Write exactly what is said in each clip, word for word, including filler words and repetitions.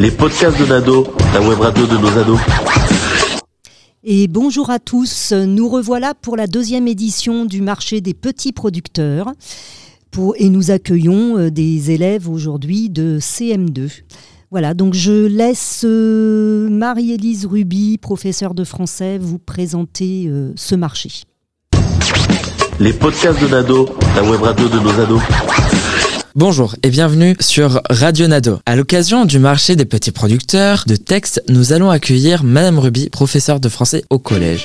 Les podcasts de Nado, la web radio de nos ados. Et bonjour à tous, nous revoilà pour la deuxième édition du marché des petits producteurs pour, et nous accueillons des élèves aujourd'hui de C M deux. Voilà, donc je laisse euh, Marie-Élise Ruby, professeure de français, vous présenter euh, ce marché. Les podcasts de Nado, la web radio de nos ados. Bonjour et bienvenue sur Radio Nado. À l'occasion du marché des petits producteurs de textes, nous allons accueillir Madame Ruby, professeure de français au collège.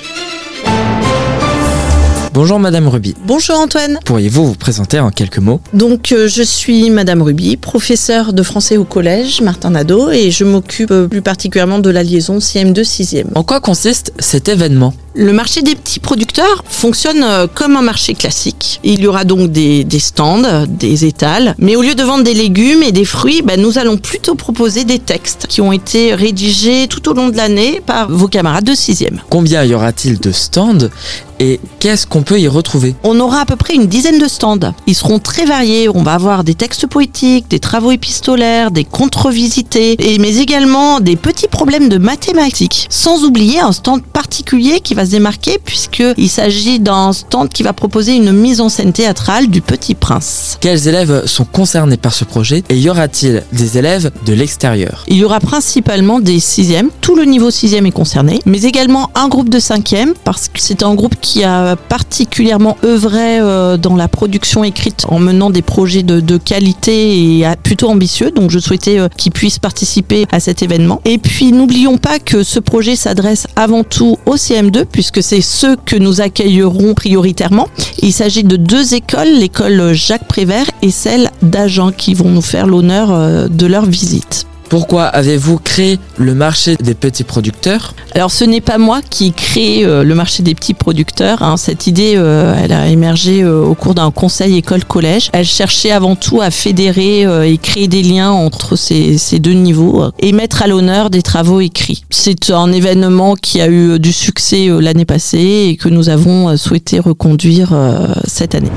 Bonjour Madame Ruby. Bonjour Antoine. Pourriez-vous vous présenter en quelques mots ? Donc euh, je suis Madame Ruby, professeure de français au collège Martin Nado et je m'occupe euh, plus particulièrement de la liaison C M deux sixième. En quoi consiste cet événement ? Le marché des petits producteurs fonctionne euh, comme un marché classique. Il y aura donc des, des stands, des étals, mais au lieu de vendre des légumes et des fruits, bah, nous allons plutôt proposer des textes qui ont été rédigés tout au long de l'année par vos camarades de sixième. Combien y aura-t-il de stands ? Et qu'est-ce qu'on peut y retrouver ? On aura à peu près une dizaine de stands. Ils seront très variés. On va avoir des textes poétiques, des travaux épistolaires, des contes revisités, et, mais également des petits problèmes de mathématiques. Sans oublier un stand particulier qui va se démarquer puisqu'il s'agit d'un stand qui va proposer une mise en scène théâtrale du Petit Prince. Quels élèves sont concernés par ce projet et y aura-t-il des élèves de l'extérieur ? Il y aura principalement des sixièmes. Tout le niveau sixième est concerné, mais également un groupe de cinquième parce que c'est un groupe qui a particulièrement œuvré euh, dans la production écrite en menant des projets de, de qualité et à, plutôt ambitieux. Donc je souhaitais euh, qu'ils puissent participer à cet événement. Et puis n'oublions pas que ce projet s'adresse avant tout au C M deux puisque c'est ceux que nous accueillerons prioritairement. Il s'agit de deux écoles, l'école Jacques Prévert et celle d'Agen qui vont nous faire l'honneur euh, de leur visite. Pourquoi avez-vous créé le marché des petits producteurs ? Alors ce n'est pas moi qui ai créé euh, le marché des petits producteurs. Hein. Cette idée, euh, elle a émergé euh, au cours d'un conseil école-collège. Elle cherchait avant tout à fédérer euh, et créer des liens entre ces, ces deux niveaux euh, et mettre à l'honneur des travaux écrits. C'est un événement qui a eu du succès euh, l'année passée et que nous avons euh, souhaité reconduire euh, cette année.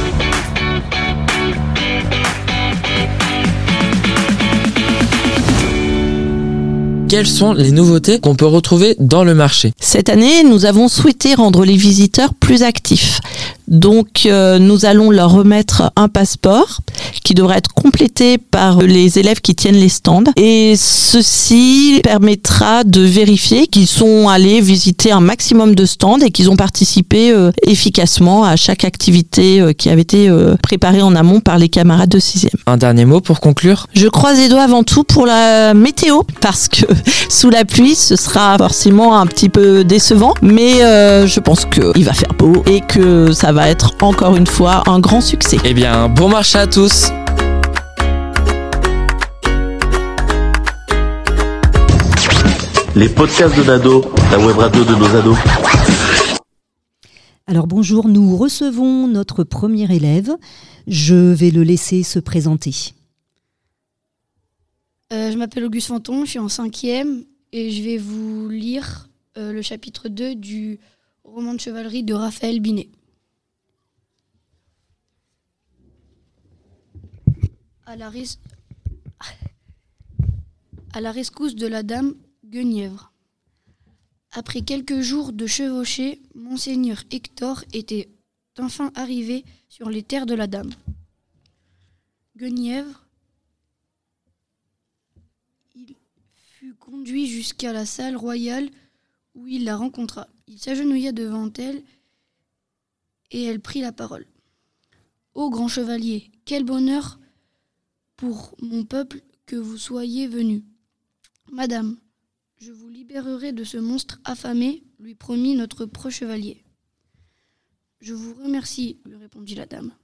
Quelles sont les nouveautés qu'on peut retrouver dans le marché ? Cette année, nous avons souhaité rendre les visiteurs plus actifs. Donc, euh, nous allons leur remettre un passeport qui devra être complété par les élèves qui tiennent les stands. Et ceci permettra de vérifier qu'ils sont allés visiter un maximum de stands et qu'ils ont participé euh, efficacement à chaque activité euh, qui avait été euh, préparée en amont par les camarades de sixième. Un dernier mot pour conclure ? Je croise les doigts avant tout pour la météo parce que sous la pluie, ce sera forcément un petit peu décevant. Mais euh, je pense qu'il va faire beau et que ça va être encore une fois un grand succès. Eh bien, bon marché à tous. Les podcasts de Nado, la web radio de nos ados. Alors bonjour, nous recevons notre premier élève. Je vais le laisser se présenter. Euh, je m'appelle Auguste Fanton, je suis en cinquième et je vais vous lire euh, le chapitre deux du roman de chevalerie de Raphaël Binet. À la, res... à la rescousse de la dame Guenièvre. Après quelques jours de chevauchée, Monseigneur Hector était enfin arrivé sur les terres de la dame. Guenièvre il fut conduit jusqu'à la salle royale où il la rencontra. Il s'agenouilla devant elle et elle prit la parole. « Ô grand chevalier, quel bonheur pour mon peuple que vous soyez venu. Madame, je vous libérerai de ce monstre affamé, lui promit notre proche chevalier. Je vous remercie, lui répondit la dame.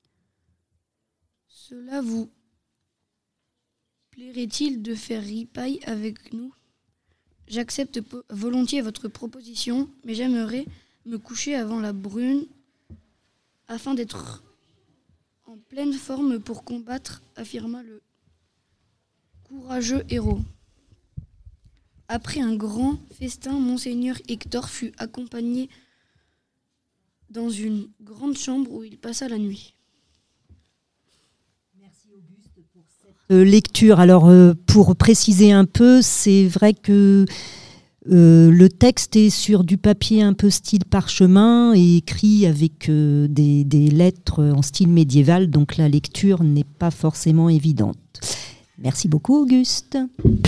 Cela vous plairait-il de faire ripaille avec nous ? J'accepte po- volontiers votre proposition, mais j'aimerais me coucher avant la brune afin d'être en pleine forme pour combattre, affirma le courageux héros. Après un grand festin, Monseigneur Hector fut accompagné dans une grande chambre où il passa la nuit. Merci Auguste pour cette Euh, lecture, alors euh, pour préciser un peu, c'est vrai que euh, le texte est sur du papier un peu style parchemin et écrit avec euh, des, des lettres en style médiéval, donc la lecture n'est pas forcément évidente. Merci beaucoup Auguste.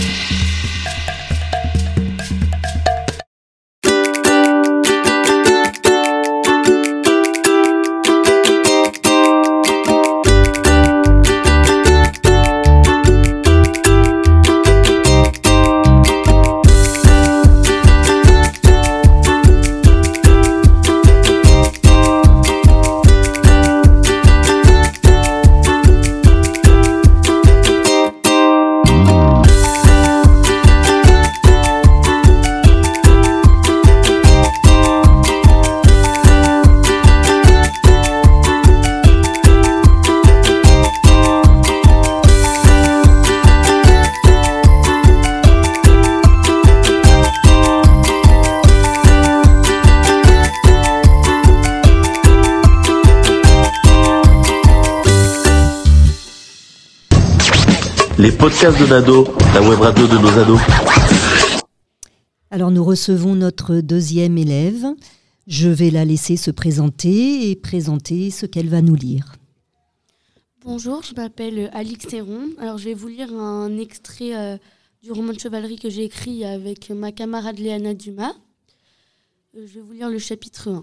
Les podcasts de Nado, la web radio de nos ados. Alors nous recevons notre deuxième élève. Je vais la laisser se présenter et présenter ce qu'elle va nous lire. Bonjour, je m'appelle Alix Théron. Alors je vais vous lire un extrait euh, du roman de chevalerie que j'ai écrit avec ma camarade Léana Dumas. Euh, je vais vous lire le chapitre un.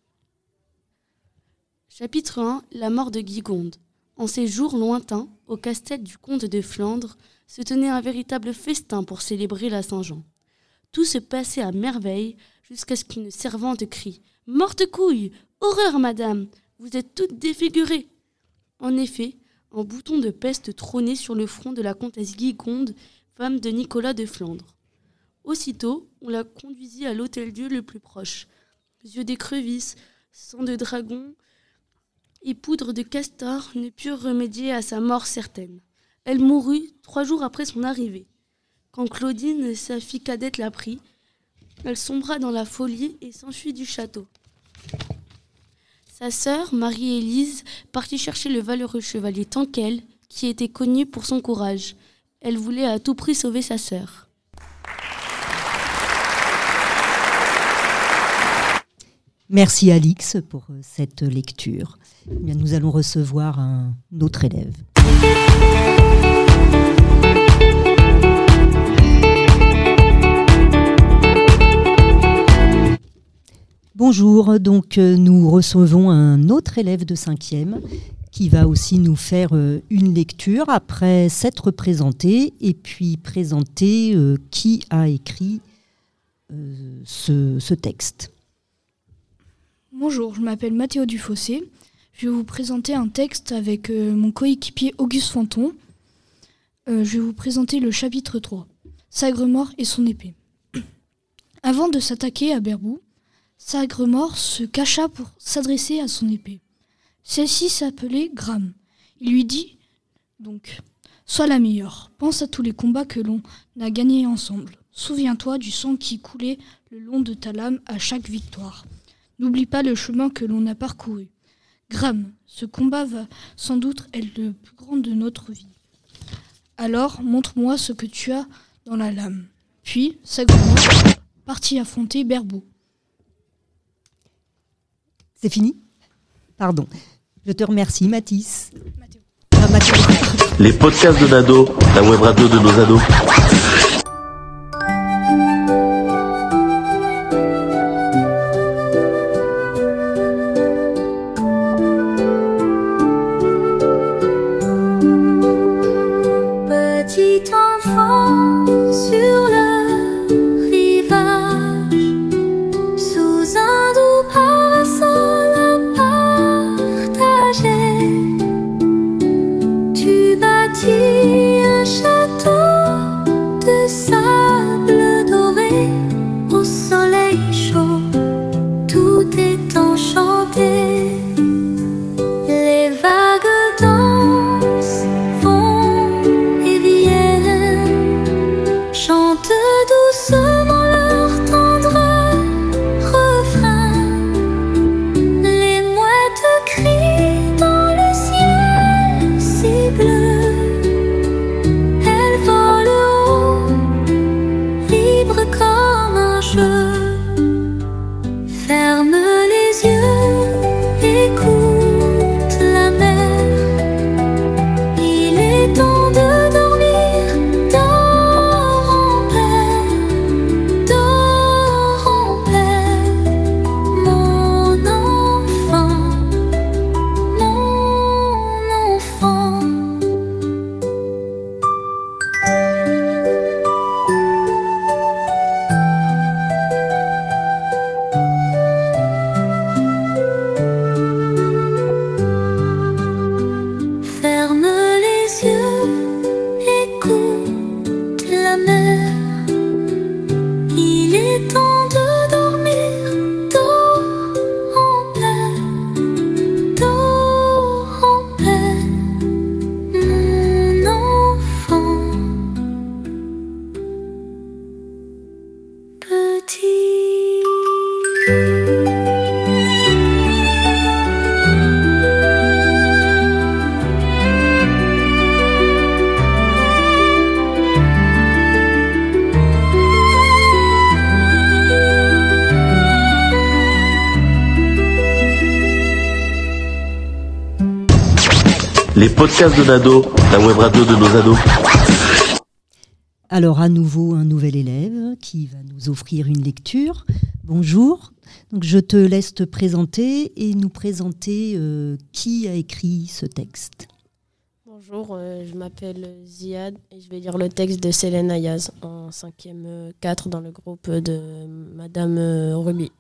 Chapitre un, la mort de Guigonde. En ces jours lointains, au casse-tête du comte de Flandre, se tenait un véritable festin pour célébrer la Saint-Jean. Tout se passait à merveille jusqu'à ce qu'une servante crie « Morte couille ! Horreur, madame ! Vous êtes toute défigurée !» En effet, un bouton de peste trônait sur le front de la comtesse Guigonde, femme de Nicolas de Flandre. Aussitôt, on la conduisit à l'hôtel-Dieu le plus proche. Yeux d'écrevisse, sang de dragon et poudre de castor ne purent remédier à sa mort certaine. Elle mourut trois jours après son arrivée. Quand Claudine, sa fille cadette, la prit, elle sombra dans la folie et s'enfuit du château. Sa sœur, Marie-Élise, partit chercher le valeureux chevalier Tanquel, qui était connu pour son courage. Elle voulait à tout prix sauver sa sœur. Merci Alix pour cette lecture. Eh bien, nous allons recevoir un autre élève. Bonjour, donc euh, nous recevons un autre élève de cinquième qui va aussi nous faire euh, une lecture après s'être présenté et puis présenter euh, qui a écrit euh, ce, ce texte. Bonjour, je m'appelle Mathéo Dufossé. Je vais vous présenter un texte avec euh, mon coéquipier Auguste Fanton. Euh, je vais vous présenter le chapitre trois, Sagremort et son épée. Avant de s'attaquer à Berbou, Sagremort se cacha pour s'adresser à son épée. Celle-ci s'appelait Gram. Il lui dit donc « Sois la meilleure, pense à tous les combats que l'on a gagnés ensemble. Souviens-toi du sang qui coulait le long de ta lame à chaque victoire. N'oublie pas le chemin que l'on a parcouru. Gram, ce combat va sans doute être le plus grand de notre vie. Alors, montre-moi ce que tu as dans la lame. » Puis, Sagremort partit affronter Berbou. C'est fini ? Pardon. Je te remercie, Mathis. Mathéo. Ah, Mathéo. Les podcasts de Nado, la web radio de nos ados. Petit enfant sur le rivage, sous un doux parasol à partager, tu bâtis un château de sable doré au soleil chaud. Tout est enchanté, les vagues dansent, vont et viennent, chantent la mer. Il est temps de dormir, dors en paix, dors en paix, mon enfant. Petit. Les podcasts de Nado, la web radio de nos ados. Alors à nouveau un nouvel élève qui va nous offrir une lecture. Bonjour. Donc je te laisse te présenter et nous présenter euh, qui a écrit ce texte. Bonjour, euh, je m'appelle Ziad et je vais lire le texte de Célène Ayaz en cinquième quatre dans le groupe de Madame euh, Ruby.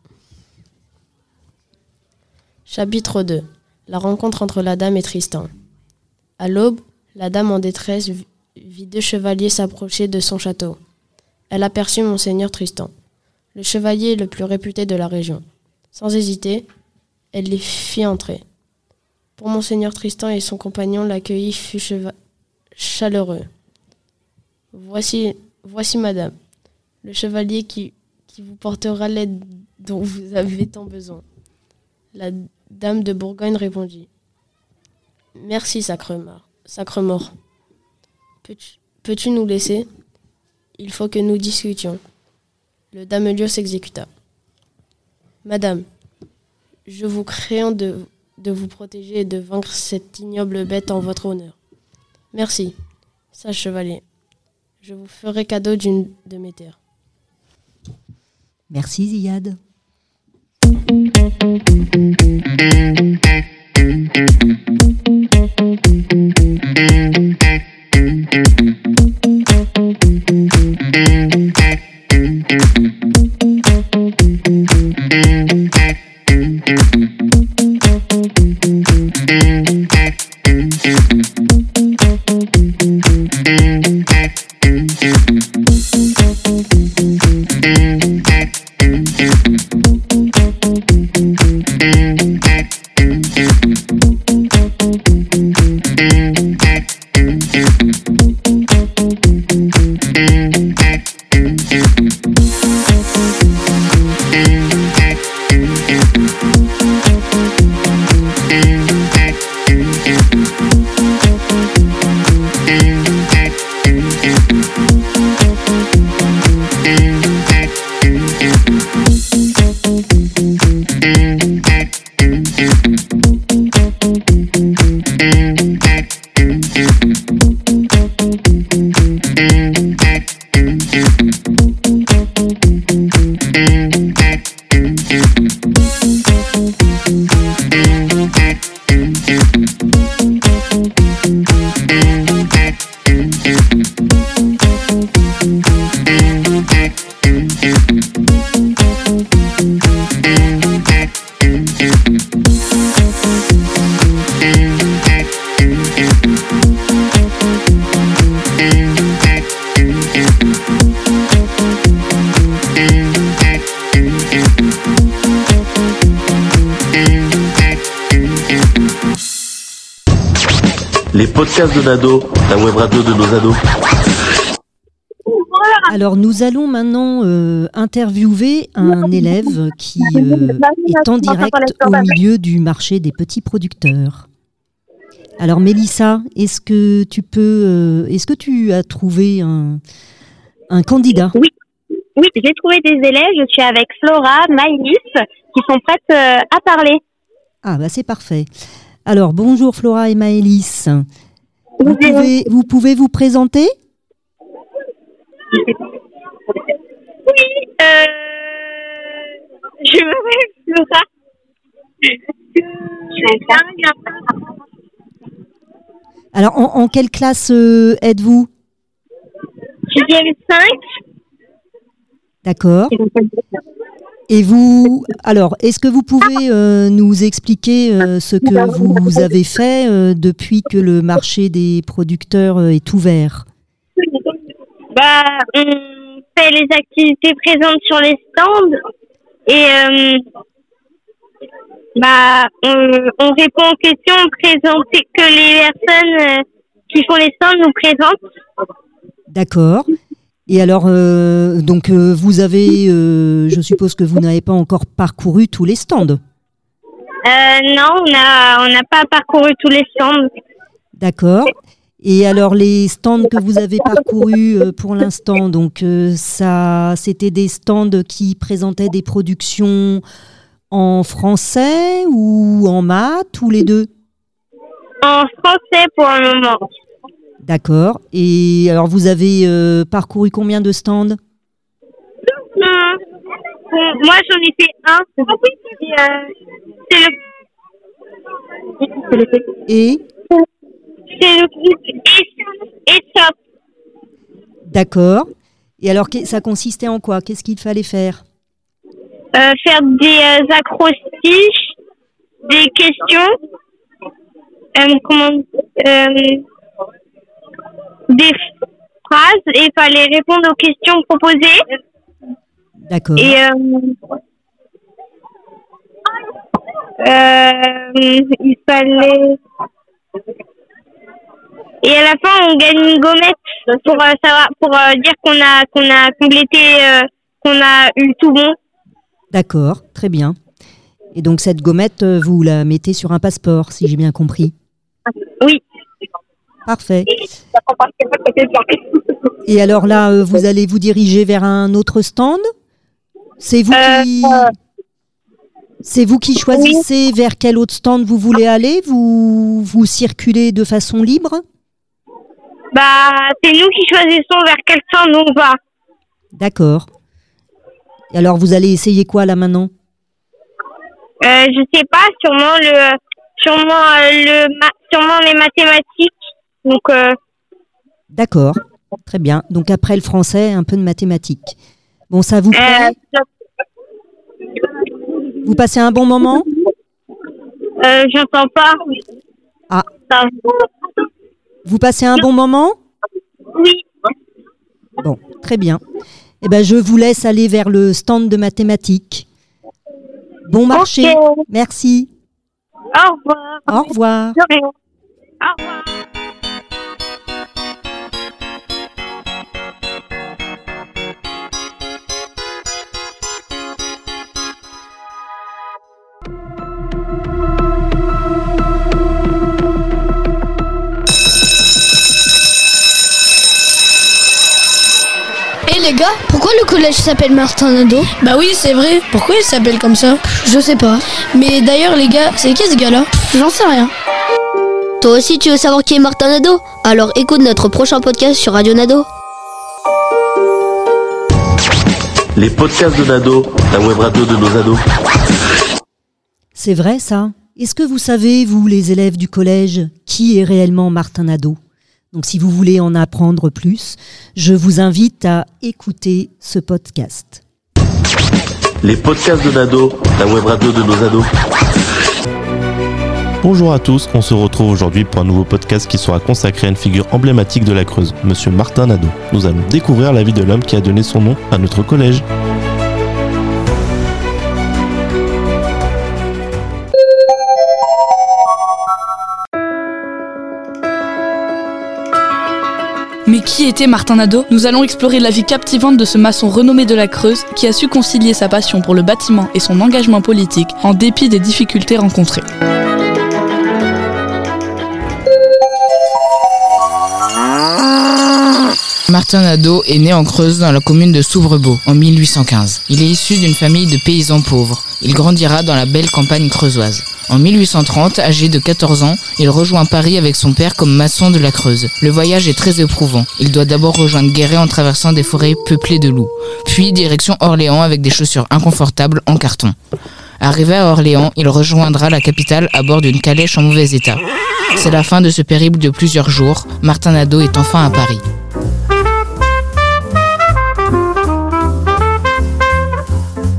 Chapitre deux. La rencontre entre la dame et Tristan. À l'aube, la dame en détresse vit deux chevaliers s'approcher de son château. Elle aperçut Monseigneur Tristan, le chevalier le plus réputé de la région. Sans hésiter, elle les fit entrer. Pour Monseigneur Tristan et son compagnon, l'accueil fut cheva- chaleureux. Voici, voici madame, le chevalier qui, qui vous portera l'aide dont vous avez tant besoin. La dame de Bourgogne répondit. Merci, Sacre-Mort. Sacre-Mort. Peux-tu, peux-tu nous laisser ? Il faut que nous discutions. Le damelio s'exécuta. Madame, je vous créant de, de vous protéger et de vaincre cette ignoble bête en votre honneur. Merci, sage chevalier. Je vous ferai cadeau d'une de mes terres. Merci Ziad. Les podcasts de Nado, la web radio de nos ados. Alors nous allons maintenant euh, interviewer un élève qui euh, est en direct au milieu du marché des petits producteurs. Alors Mélissa, est-ce que tu peux, euh, est-ce que tu as trouvé un, un candidat ? Oui, oui, j'ai trouvé des élèves. Je suis avec Flora, Maïlis, qui sont prêtes euh, à parler. Ah bah c'est parfait. Alors bonjour Flora et Maëlys. Vous pouvez, vous pouvez vous présenter ? Oui, euh, je m'appelle Flora. Alors en, en quelle classe euh, êtes-vous ? sixième cinq. D'accord. Et vous, alors, est-ce que vous pouvez euh, nous expliquer euh, ce que vous avez fait euh, depuis que le marché des producteurs euh, est ouvert ? Bah, on fait les activités présentes sur les stands et euh, bah, on, on répond aux questions présentées que les personnes euh, qui font les stands nous présentent. D'accord. Et alors, euh, donc euh, vous avez, euh, je suppose que vous n'avez pas encore parcouru tous les stands. Euh, non, on n'a on n'a pas parcouru tous les stands. D'accord. Et alors les stands que vous avez parcourus euh, pour l'instant, donc euh, ça, c'était des stands qui présentaient des productions en français ou en maths ou les deux? En français pour le moment. D'accord. Et alors vous avez euh, parcouru combien de stands? Hum, Moi j'en ai fait un. Et, euh, c'est le. Et C'est le groupe et top. D'accord. Et alors que- ça consistait en quoi? Qu'est-ce qu'il fallait faire? Euh, faire des euh, acrostiches, des questions, euh, comment, euh, des phrases et il fallait répondre aux questions proposées. D'accord. Et euh, euh, il fallait et à la fin on gagne une gommette pour euh, savoir pour euh, dire qu'on a qu'on a complété euh, qu'on a eu tout bon. D'accord, très bien. Et donc cette gommette, euh, vous la mettez sur un passeport, si j'ai bien compris. Oui. Parfait. Et alors là, euh, vous allez vous diriger vers un autre stand? C'est vous qui... C'est vous qui choisissez vers quel autre stand vous voulez aller? Vous, vous circulez de façon libre? Bah, c'est nous qui choisissons vers quel stand on va. D'accord. Et alors vous allez essayer quoi là maintenant? Euh, je sais pas, sûrement le, sûrement euh, le, ma- sûrement les mathématiques. Donc, euh, D'accord, très bien. Donc après le français, un peu de mathématiques. Bon, ça vous plaît? euh, Vous passez un bon moment? euh, j'entends pas. Ah, Ça- vous passez un bon moment? Oui. Bon, très bien. Eh ben, je vous laisse aller vers le stand de mathématiques. Bon marché. Ok. Merci. Au revoir. Au revoir. De rien. Au revoir. Et les gars, pourquoi le collège s'appelle Martin Nadeau? Bah oui, c'est vrai. Pourquoi il s'appelle comme ça? Je sais pas. Mais d'ailleurs, les gars, c'est qui ce gars-là? J'en sais rien. Toi aussi tu veux savoir qui est Martin Nadeau? Alors écoute notre prochain podcast sur Radio Nado. Les podcasts de Nado, la web radio de nos ados. C'est vrai ça? Est-ce que vous savez, vous les élèves du collège, qui est réellement Martin Nadeau? Donc si vous voulez en apprendre plus, je vous invite à écouter ce podcast. Les podcasts de Nado, la web radio de nos ados. Bonjour à tous, on se retrouve aujourd'hui pour un nouveau podcast qui sera consacré à une figure emblématique de la Creuse, Monsieur Martin Nadeau. Nous allons découvrir la vie de l'homme qui a donné son nom à notre collège. Mais qui était Martin Nadeau? Nous allons explorer la vie captivante de ce maçon renommé de la Creuse qui a su concilier sa passion pour le bâtiment et son engagement politique en dépit des difficultés rencontrées. Martin Nadeau est né en Creuse dans la commune de Soubrebeau en mille huit cent quinze. Il est issu d'une famille de paysans pauvres. Il grandira dans la belle campagne creusoise. En mille huit cent trente, âgé de quatorze ans, il rejoint Paris avec son père comme maçon de la Creuse. Le voyage est très éprouvant. Il doit d'abord rejoindre Guéret en traversant des forêts peuplées de loups. Puis direction Orléans avec des chaussures inconfortables en carton. Arrivé à Orléans, il rejoindra la capitale à bord d'une calèche en mauvais état. C'est la fin de ce périple de plusieurs jours. Martin Nadeau est enfin à Paris.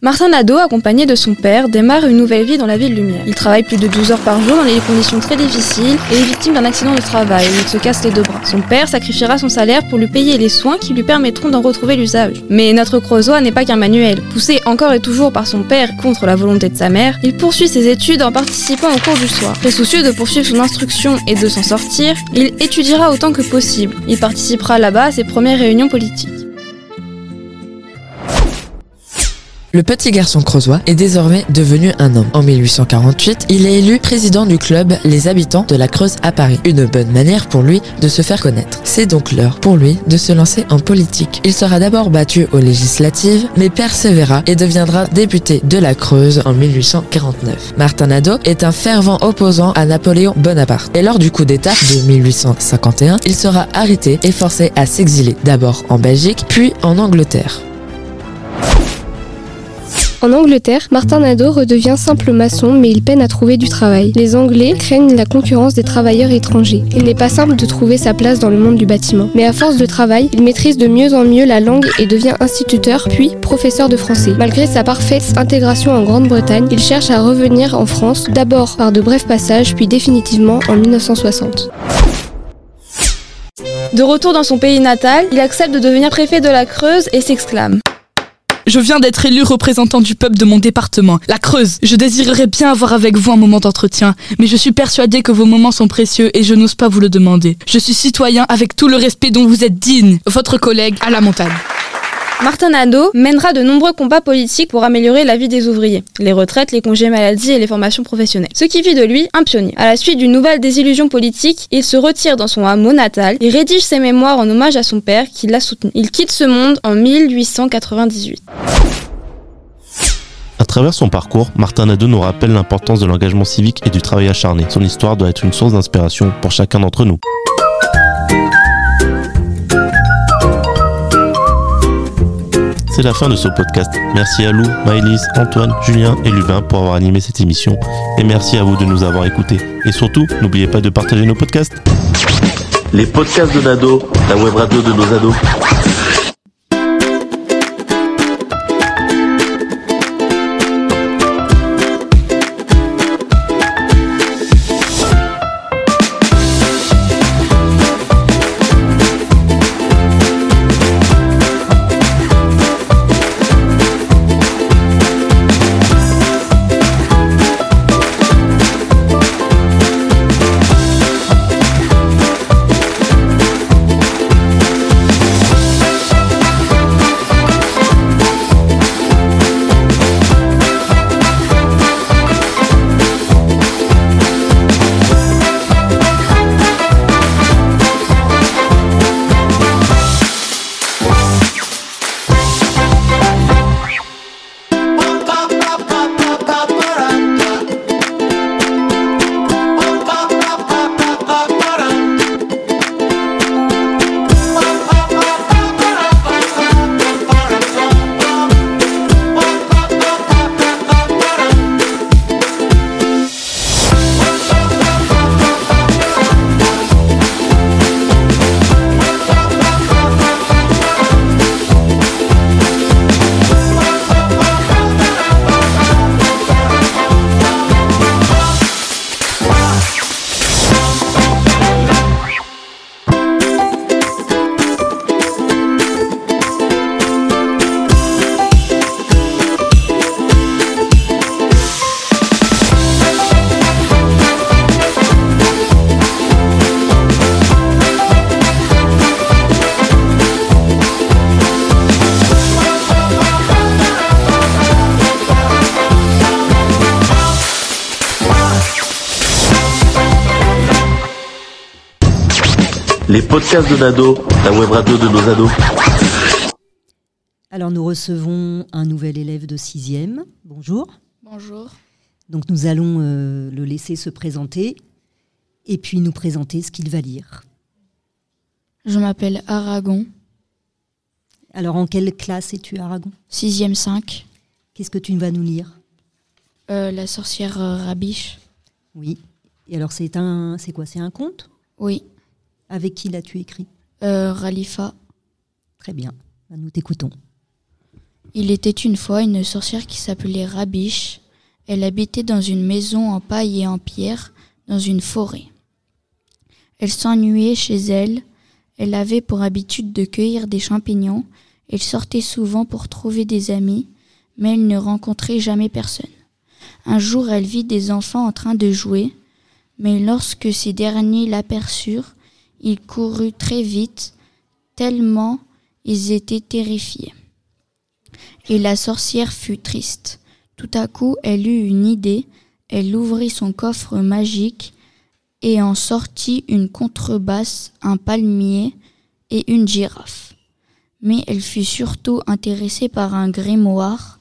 Martin Nadeau, accompagné de son père, démarre une nouvelle vie dans la ville lumière. Il travaille plus de douze heures par jour dans des conditions très difficiles et est victime d'un accident de travail où il se casse les deux bras. Son père sacrifiera son salaire pour lui payer les soins qui lui permettront d'en retrouver l'usage. Mais notre creusois n'est pas qu'un manuel. Poussé encore et toujours par son père contre la volonté de sa mère, il poursuit ses études en participant au cours du soir. Très soucieux de poursuivre son instruction et de s'en sortir, il étudiera autant que possible. Il participera là-bas à ses premières réunions politiques. Le petit garçon creusois est désormais devenu un homme. En mille huit cent quarante-huit, il est élu président du club Les Habitants de la Creuse à Paris. Une bonne manière pour lui de se faire connaître. C'est donc l'heure pour lui de se lancer en politique. Il sera d'abord battu aux législatives, mais persévéra et deviendra député de la Creuse en mille huit cent quarante-neuf. Martin Nadeau est un fervent opposant à Napoléon Bonaparte. Et lors du coup d'État de mille huit cent cinquante et un, il sera arrêté et forcé à s'exiler, d'abord en Belgique, puis en Angleterre. En Angleterre, Martin Nadeau redevient simple maçon, mais il peine à trouver du travail. Les Anglais craignent la concurrence des travailleurs étrangers. Il n'est pas simple de trouver sa place dans le monde du bâtiment. Mais à force de travail, il maîtrise de mieux en mieux la langue et devient instituteur, puis professeur de français. Malgré sa parfaite intégration en Grande-Bretagne, il cherche à revenir en France, d'abord par de brefs passages, puis définitivement en mille neuf cent soixante. De retour dans son pays natal, il accepte de devenir préfet de la Creuse et s'exclame: Je viens d'être élu représentant du peuple de mon département, la Creuse. Je désirerais bien avoir avec vous un moment d'entretien, mais je suis persuadé que vos moments sont précieux et je n'ose pas vous le demander. Je suis citoyen avec tout le respect dont vous êtes digne. Votre collègue à la montagne. Martin Nadeau mènera de nombreux combats politiques pour améliorer la vie des ouvriers, les retraites, les congés maladie et les formations professionnelles. Ce qui fit de lui un pionnier. À la suite d'une nouvelle désillusion politique, il se retire dans son hameau natal et rédige ses mémoires en hommage à son père qui l'a soutenu. Il quitte ce monde en mille huit cent quatre-vingt-dix-huit. À travers son parcours, Martin Nadeau nous rappelle l'importance de l'engagement civique et du travail acharné. Son histoire doit être une source d'inspiration pour chacun d'entre nous. C'est la fin de ce podcast. Merci à Lou, Maëlys, Antoine, Julien et Lubin pour avoir animé cette émission. Et merci à vous de nous avoir écoutés. Et surtout, n'oubliez pas de partager nos podcasts. Les podcasts de Nado, la web radio de nos ados. Les podcasts de Nado, la web radio de nos ados. Alors nous recevons un nouvel élève de sixième. Bonjour. Bonjour. Donc nous allons euh, le laisser se présenter et puis nous présenter ce qu'il va lire. Je m'appelle Aragon. Alors en quelle classe es-tu, Aragon ? Sixième cinq. Qu'est-ce que tu vas nous lire ? euh, La sorcière euh, Rabiche. Oui. Et alors c'est un, c'est quoi ? C'est un conte ? Oui. Avec qui l'as-tu écrit ? euh, Ralifa. Très bien. Nous t'écoutons. Il était une fois une sorcière qui s'appelait Rabiche. Elle habitait dans une maison en paille et en pierre, dans une forêt. Elle s'ennuyait chez elle. Elle avait pour habitude de cueillir des champignons. Elle sortait souvent pour trouver des amis, mais elle ne rencontrait jamais personne. Un jour, elle vit des enfants en train de jouer, mais lorsque ces derniers l'aperçurent, ils coururent très vite, tellement ils étaient terrifiés. Et la sorcière fut triste. Tout à coup, elle eut une idée. Elle ouvrit son coffre magique et en sortit une contrebasse, un palmier et une girafe. Mais elle fut surtout intéressée par un grimoire.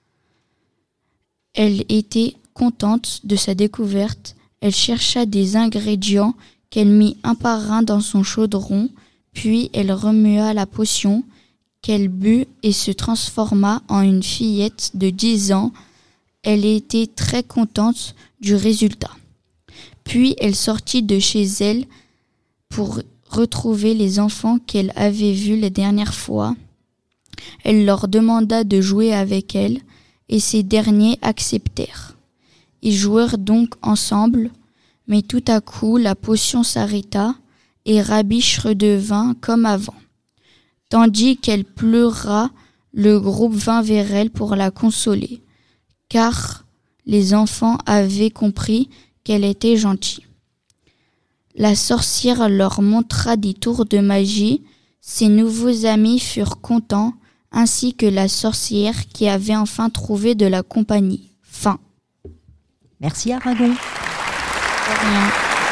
Elle était contente de sa découverte. Elle chercha des ingrédients qu'elle mit un par un dans son chaudron, puis elle remua la potion qu'elle but et se transforma en une fillette de dix ans. Elle était très contente du résultat. Puis elle sortit de chez elle pour retrouver les enfants qu'elle avait vus la dernière fois. Elle leur demanda de jouer avec elle et ces derniers acceptèrent. Ils jouèrent donc ensemble, mais tout à coup la potion s'arrêta et Rabiche redevint comme avant. Tandis qu'elle pleura, le groupe vint vers elle pour la consoler, car les enfants avaient compris qu'elle était gentille. La sorcière leur montra des tours de magie. Ses nouveaux amis furent contents, ainsi que la sorcière qui avait enfin trouvé de la compagnie. Fin. Merci Aragon. De rien.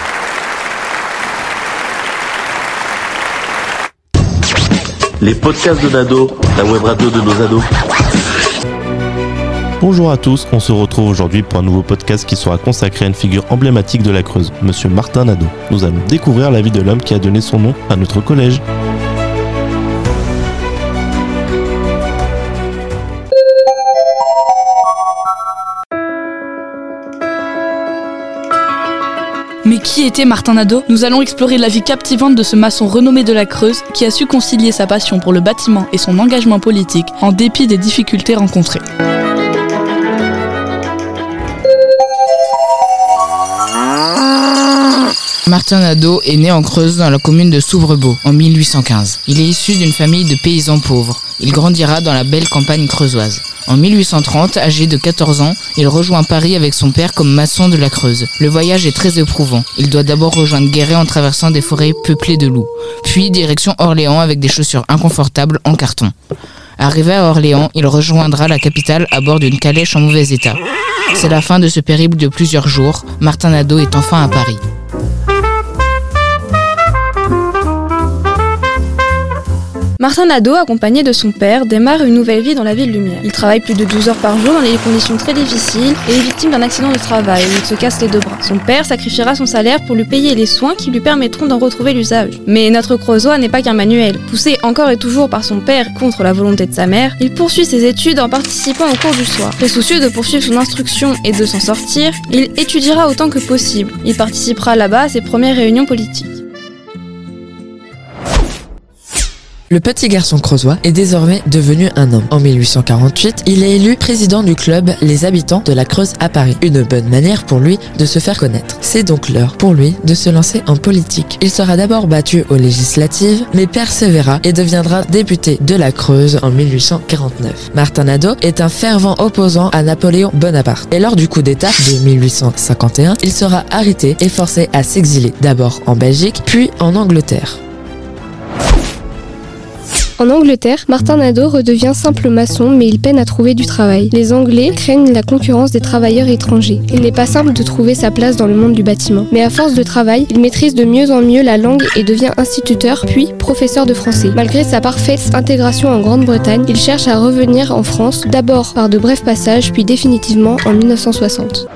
Les podcasts de Nado, la web radio de nos ados. Bonjour à tous, on se retrouve aujourd'hui pour un nouveau podcast qui sera consacré à une figure emblématique de la Creuse, Monsieur Martin Nadeau. Nous allons découvrir la vie de l'homme qui a donné son nom à notre collège. Mais qui était Martin Nadeau ? Nous allons explorer la vie captivante de ce maçon renommé de la Creuse qui a su concilier sa passion pour le bâtiment et son engagement politique en dépit des difficultés rencontrées. Martin Nadeau est né en Creuse dans la commune de Souvrebeau en mille huit cent quinze. Il est issu d'une famille de paysans pauvres. Il grandira dans la belle campagne creusoise. En mille huit cent trente, âgé de quatorze ans, il rejoint Paris avec son père comme maçon de la Creuse. Le voyage est très éprouvant. Il doit d'abord rejoindre Guéret en traversant des forêts peuplées de loups. Puis direction Orléans avec des chaussures inconfortables en carton. Arrivé à Orléans, il rejoindra la capitale à bord d'une calèche en mauvais état. C'est la fin de ce périple de plusieurs jours. Martin Nadeau est enfin à Paris. Martin Nadeau, accompagné de son père, démarre une nouvelle vie dans la ville lumière. Il travaille plus de douze heures par jour dans des conditions très difficiles et est victime d'un accident de travail où il se casse les deux bras. Son père sacrifiera son salaire pour lui payer les soins qui lui permettront d'en retrouver l'usage. Mais notre Creusois n'est pas qu'un manuel. Poussé encore et toujours par son père contre la volonté de sa mère, il poursuit ses études en participant au cours du soir. Très soucieux de poursuivre son instruction et de s'en sortir, il étudiera autant que possible. Il participera là-bas à ses premières réunions politiques. Le petit garçon creusois est désormais devenu un homme. En mille huit cent quarante-huit, il est élu président du club Les Habitants de la Creuse à Paris. Une bonne manière pour lui de se faire connaître. C'est donc l'heure pour lui de se lancer en politique. Il sera d'abord battu aux législatives, mais persévéra et deviendra député de la Creuse en mille huit cent quarante-neuf. Martin Nadeau est un fervent opposant à Napoléon Bonaparte. Et lors du coup d'État de mille huit cent cinquante et un, il sera arrêté et forcé à s'exiler d'abord en Belgique, puis en Angleterre. En Angleterre, Martin Nadeau redevient simple maçon, mais il peine à trouver du travail. Les Anglais craignent la concurrence des travailleurs étrangers. Il n'est pas simple de trouver sa place dans le monde du bâtiment. Mais à force de travail, il maîtrise de mieux en mieux la langue et devient instituteur, puis professeur de français. Malgré sa parfaite intégration en Grande-Bretagne, il cherche à revenir en France, d'abord par de brefs passages, puis définitivement en mille neuf cent soixante.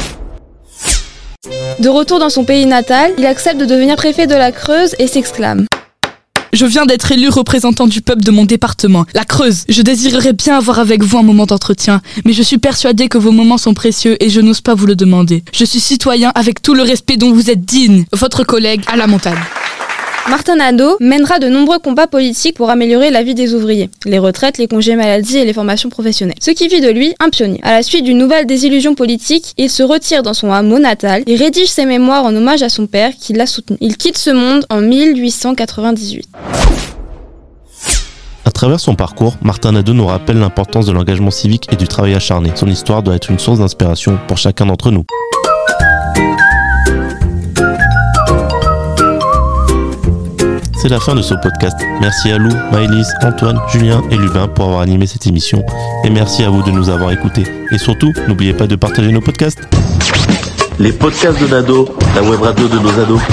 De retour dans son pays natal, il accepte de devenir préfet de la Creuse et s'exclame: Je viens d'être élu représentant du peuple de mon département, la Creuse. Je désirerais bien avoir avec vous un moment d'entretien, mais je suis persuadé que vos moments sont précieux et je n'ose pas vous le demander. Je suis citoyen avec tout le respect dont vous êtes digne. Votre collègue à la montagne. Martin Nadeau mènera de nombreux combats politiques pour améliorer la vie des ouvriers, les retraites, les congés maladie et les formations professionnelles. Ce qui fit de lui un pionnier. À la suite d'une nouvelle désillusion politique, il se retire dans son hameau natal et rédige ses mémoires en hommage à son père qui l'a soutenu. Il quitte ce monde en mille huit cent quatre-vingt-dix-huit. À travers son parcours, Martin Nadeau nous rappelle l'importance de l'engagement civique et du travail acharné. Son histoire doit être une source d'inspiration pour chacun d'entre nous. C'est la fin de ce podcast. Merci à Lou, Maëlys, Antoine, Julien et Lubin pour avoir animé cette émission. Et merci à vous de nous avoir écoutés. Et surtout, n'oubliez pas de partager nos podcasts. Les podcasts de Nado, la web radio de nos ados.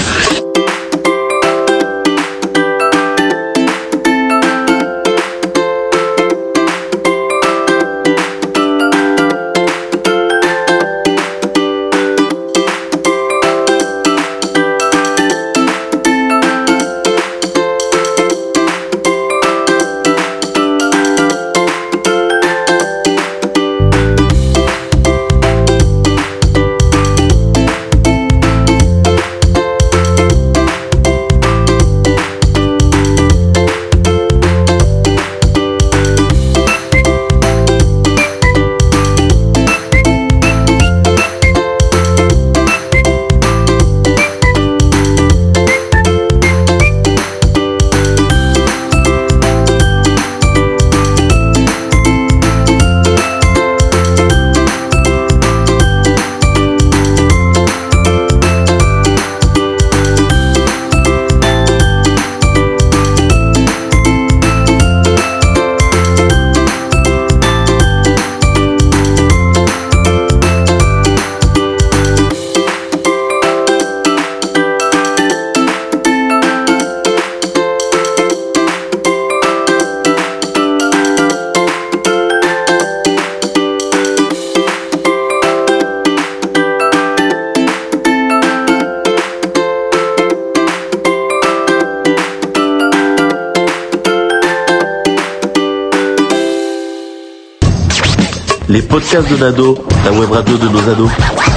Les podcasts de Nado, la web radio de nos ados.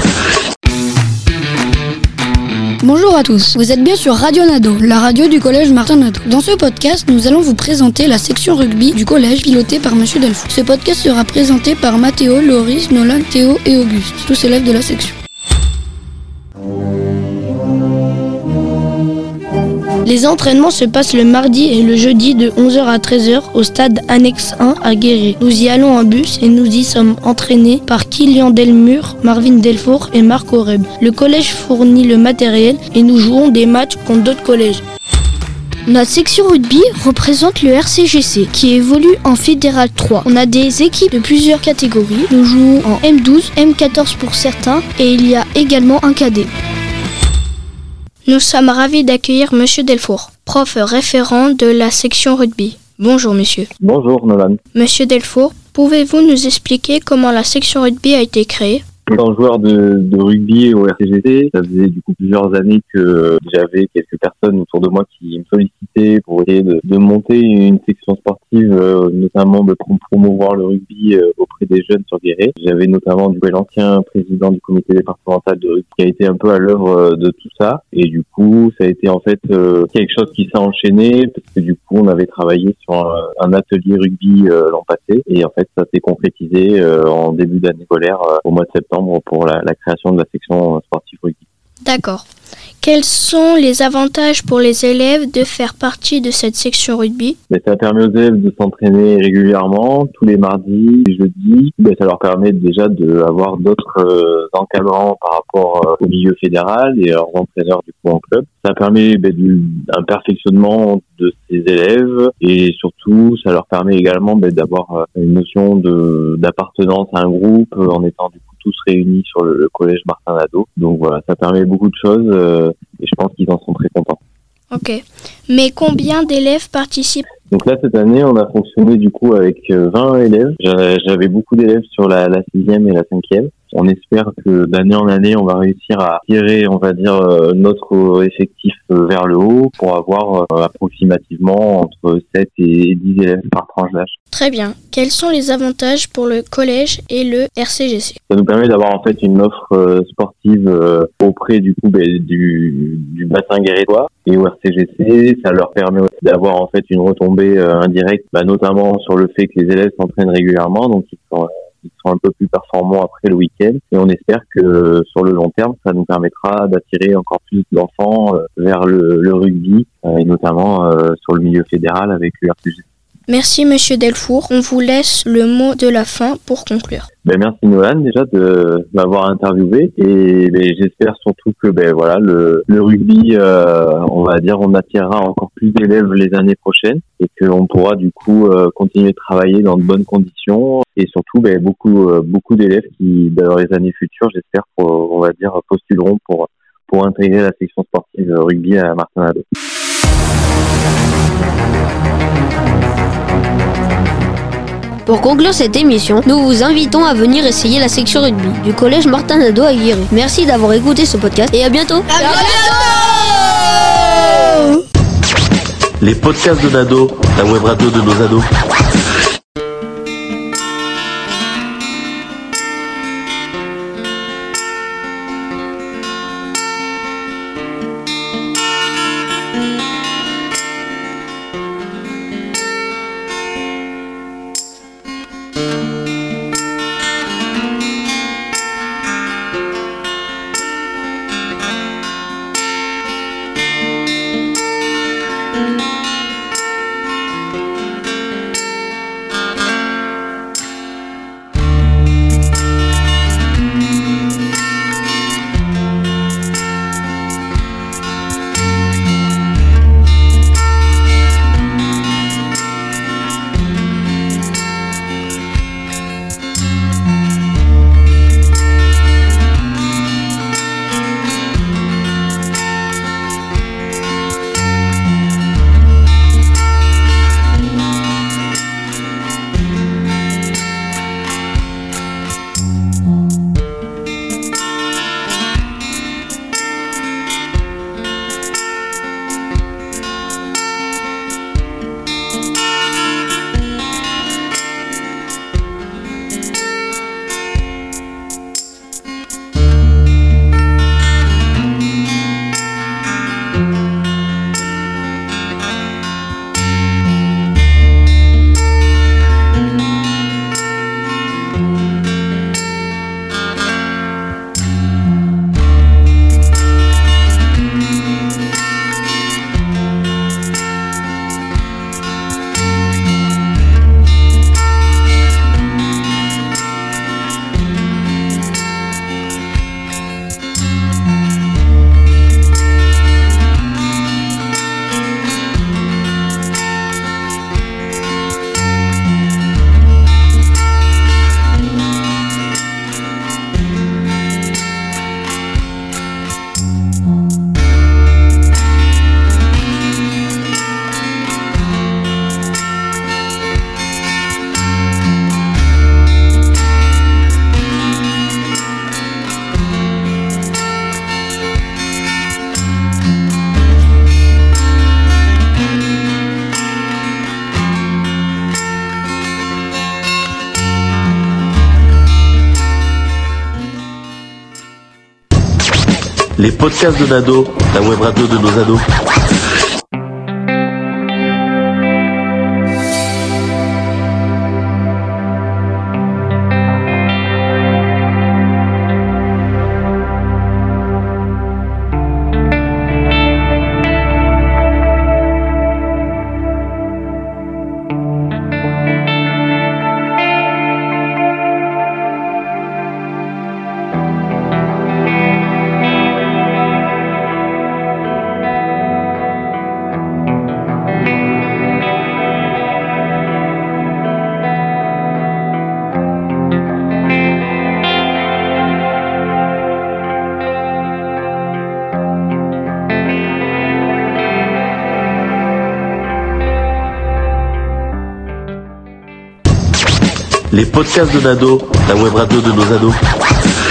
Bonjour à tous, vous êtes bien sur Radio Nado, la radio du collège Martin Nadeau. Dans ce podcast, nous allons vous présenter la section rugby du collège pilotée par Monsieur Delfour. Ce podcast sera présenté par Mathéo, Loris, Nolan, Théo et Auguste, tous élèves de la section. Les entraînements se passent le mardi et le jeudi de onze heures à treize heures au stade Annexe un à Guéret. Nous y allons en bus et nous y sommes entraînés par Kylian Delmure, Marvin Delfour et Marc Aureb. Le collège fournit le matériel et nous jouons des matchs contre d'autres collèges. Notre section rugby représente le R C G C qui évolue en Fédéral trois. On a des équipes de plusieurs catégories. Nous jouons en M douze, M quatorze pour certains et il y a également un cadet. Nous sommes ravis d'accueillir Monsieur Delfour, prof référent de la section rugby. Bonjour monsieur. Bonjour Nolan. Monsieur Delfour, pouvez-vous nous expliquer comment la section rugby a été créée ? Étant joueur de, de rugby au R C G C, ça faisait du coup plusieurs années que j'avais quelques personnes autour de moi qui me sollicitaient pour essayer de, de monter une section sportive, euh, notamment de promouvoir le rugby euh, auprès des jeunes sur Guéret. J'avais notamment du coup, l'ancien président du comité départemental de rugby qui a été un peu à l'œuvre euh, de tout ça. Et du coup, ça a été en fait euh, quelque chose qui s'est enchaîné parce que du coup, on avait travaillé sur un, un atelier rugby euh, l'an passé et en fait, ça s'est concrétisé euh, en début d'année scolaire euh, au mois de septembre pour la, la création de la section sportive rugby. D'accord. Quels sont les avantages pour les élèves de faire partie de cette section rugby ? Mais ça permet aux élèves de s'entraîner régulièrement, tous les mardis, les jeudis. Mais ça leur permet déjà d'avoir d'autres euh, encadrants par rapport euh, au milieu fédéral et leurs entraîneurs du coup en club. Ça permet ben, du, un perfectionnement de ces élèves et surtout ça leur permet également ben, d'avoir euh, une notion de, d'appartenance à un groupe euh, en étant du coup tous réunis sur le, le collège Martin Nadeau. Donc voilà, ça permet beaucoup de choses euh, et je pense qu'ils en sont très contents. Ok. Mais combien d'élèves participent ? Donc là, cette année, on a fonctionné du coup avec vingt élèves. J'avais beaucoup d'élèves sur la, la sixième et la cinquième. On espère que d'année en année, on va réussir à tirer, on va dire, notre effectif vers le haut pour avoir approximativement entre sept et dix élèves par tranche d'âge. Très bien. Quels sont les avantages pour le collège et le R C G C? Ça nous permet d'avoir en fait une offre sportive auprès du coup du, du bassin guérétois, et au R C G C, ça leur permet aussi d'avoir en fait une retombée indirecte, bah, notamment sur le fait que les élèves s'entraînent régulièrement, donc ils sont ils sont un peu plus performants après le week-end, et on espère que sur le long terme, ça nous permettra d'attirer encore plus d'enfants vers le, le rugby, et notamment sur le milieu fédéral avec le R C G C. Merci Monsieur Delfour, on vous laisse le mot de la fin pour conclure. Ben merci Nolan déjà de m'avoir interviewé, et ben, j'espère surtout que ben voilà le, le rugby, euh, on va dire, on attirera encore plus d'élèves les années prochaines, et qu'on pourra du coup euh, continuer de travailler dans de bonnes conditions, et surtout ben beaucoup euh, beaucoup d'élèves qui dans les années futures, j'espère, pour, on va dire, postuleront pour pour intégrer la section sportive rugby à Martin Nadeau. Pour conclure cette émission, nous vous invitons à venir essayer la section rugby du collège Martin Nadeau à Guéret. Merci d'avoir écouté ce podcast et à bientôt. À bientôt. Les podcasts de Nado, la web radio de nos ados. Les podcasts de Nado, la web radio de nos ados. Les podcasts de Nado, la web radio de nos ados.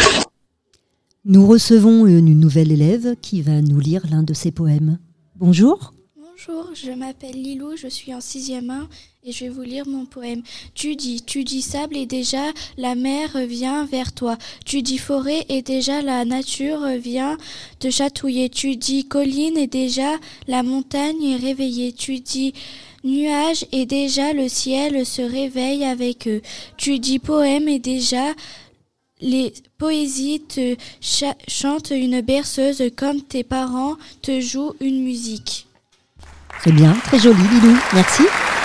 Nous recevons une nouvelle élève qui va nous lire l'un de ses poèmes. Bonjour. Bonjour, je m'appelle Lilou, je suis en sixième un et je vais vous lire mon poème. Tu dis, tu dis sable et déjà la mer vient vers toi. Tu dis forêt et déjà la nature vient te chatouiller. Tu dis colline et déjà la montagne est réveillée. Tu dis nuage et déjà le ciel se réveille avec eux. Tu dis poème et déjà les poésies te cha- chantent une berceuse comme tes parents te jouent une musique. Très bien, très joli Lilou, merci.